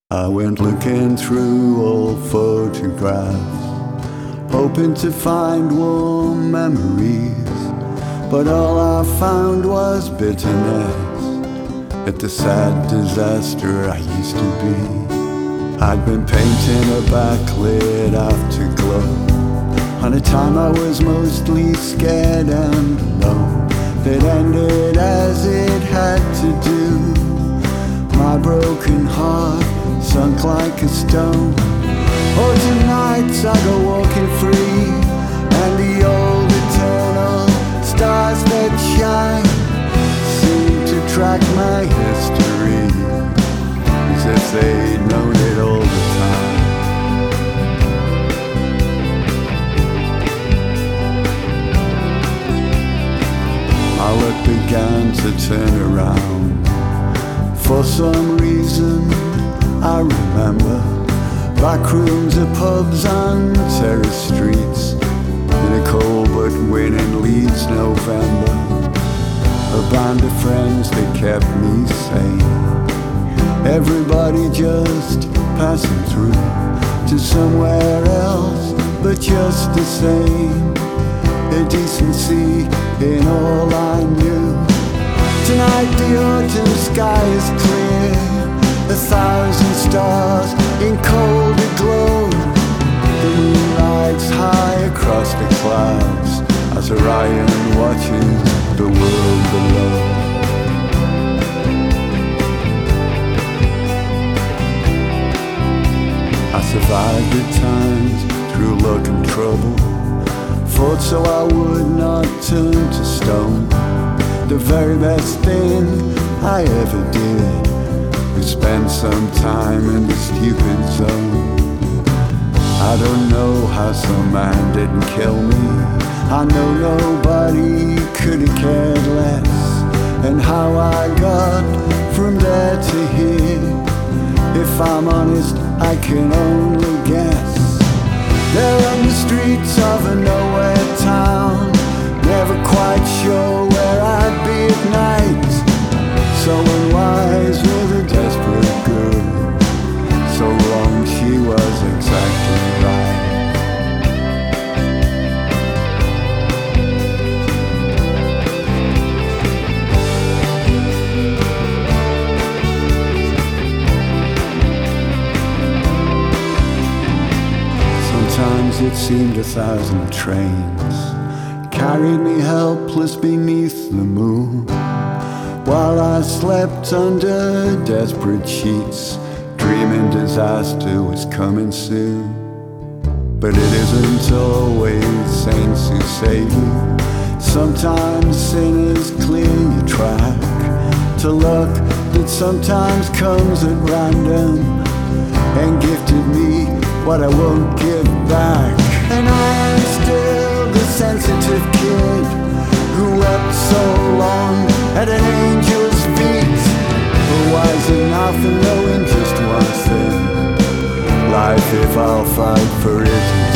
I went looking through old photographs, hoping to find warm memories, but all I found was bitterness at the sad disaster I used to be. I'd been painting a backlit afterglow on a time I was mostly scared and alone, that ended as it had to do. My broken heart sunk like a stone. Autumn nights I go walking free, and the old eternal stars that shine seem to track my history, as if they'd known it all the time. My luck began to turn around. For some reason I remember back rooms of pubs and terrace streets in a cold but winning Leeds November. A band of friends that kept me sane, everybody just passing through to somewhere else, but just the same. A decency in all I knew. Tonight the autumn sky is clear, 1,000 stars in cold aglow. The moon rides high across the clouds as Orion watches the world below. I survived the times through luck and trouble, fought so I would not turn to stone. The very best thing I ever did was spend some time in the stupid zone. I don't know how some man didn't kill me, I know nobody could have cared less, and how I got from there to here, if I'm honest, I can only guess. There on the streets of a nowhere town, never quite sure where I'd be at night. So unwise with a desperate girl, so wrong she was exactly right. Sometimes it seemed 1,000 trains carried me helpless beneath the moon, while I slept under desperate sheets, dreaming disaster was coming soon. But it isn't always saints who save you. Sometimes sinners clear your track to luck that sometimes comes at random, and gifted me what I won't give back. And I'm still the sensitive kid who wept so long at an angel's feet, but wise enough and knowing just one thing: life, if I'll fight for it,